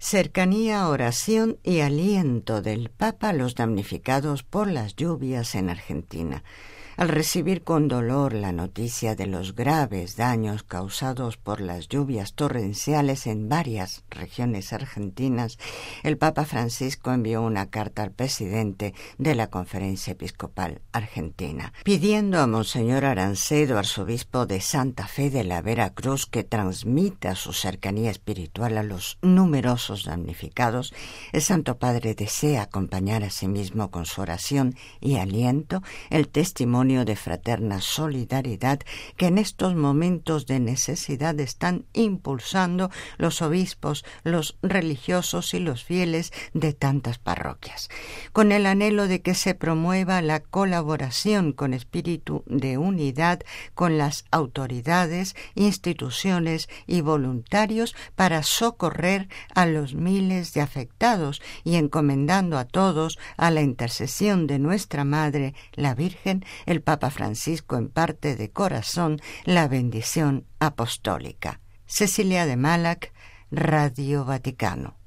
Cercanía, oración y aliento del Papa a los damnificados por las lluvias en Argentina. Al recibir con dolor la noticia de los graves daños causados por las lluvias torrenciales en varias regiones argentinas, el Papa Francisco envió una carta al presidente de la Conferencia Episcopal Argentina, pidiendo a Monseñor Arancedo, arzobispo de Santa Fe de la Veracruz, que transmita su cercanía espiritual a los numerosos damnificados. El Santo Padre desea acompañar a sí mismo con su oración y aliento el testimonio de fraterna solidaridad que en estos momentos de necesidad están impulsando los obispos, los religiosos y los fieles de tantas parroquias, con el anhelo de que se promueva la colaboración con espíritu de unidad con las autoridades, instituciones y voluntarios para socorrer a los miles de afectados, y encomendando a todos a la intercesión de nuestra Madre, la Virgen, el Papa Francisco imparte de corazón la bendición apostólica. Cecilia de Malac, Radio Vaticano.